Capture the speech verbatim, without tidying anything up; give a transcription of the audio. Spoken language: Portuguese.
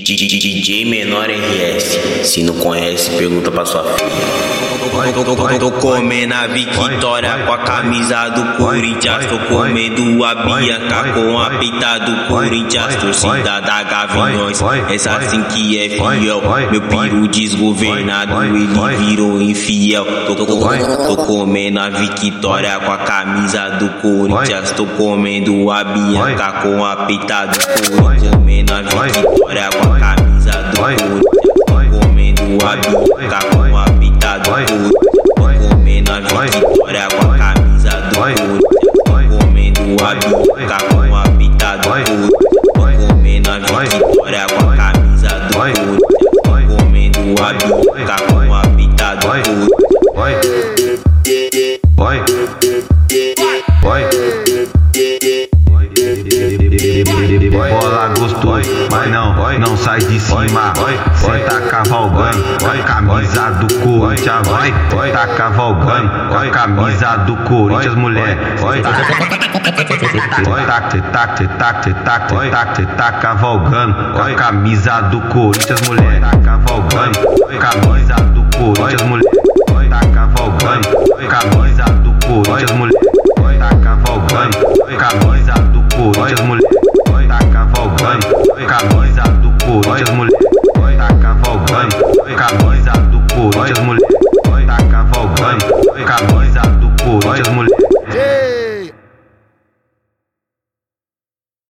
D J Menor R S, se não conhece, pergunta pra sua filha. Tô, tô, tô, tô comendo a Victoria com a camisa do Corinthians. Tô comendo a Bianca com a peita do Corinthians. Torcida da Gaviões, essa assim que é fiel. Meu peru desgovernado, ele virou infiel. Tô, tô, tô comendo a Victoria com a camisa do Corinthians. Tô comendo a Bianca com a peita do Corinthians. Comendo a Victoria com a camisa do Corinthians. Tô comendo a Bianca com a peita do Corinthians. Comendo a Victoria com a camisa do Corinthians. Comendo a Bianca com a peita do Corinthians. Comendo a Victoria com a camisa do Corinthians. Comendo a Bianca com a peita do Corinthians. Oi, oi, bola gostoso, mas não, não sai de cima. Cê tá cavalgando com a camisa do Corinthians, vai. Cê tá cavalgando com a camisa do Corinthians, mulher. Cê tá, cê tá, cê tá, cê tá, cê tá, cê tá cavalgando com a camisa do Corinthians, mulher. Tá cavalgando com a camisa do Corinthians, mulher.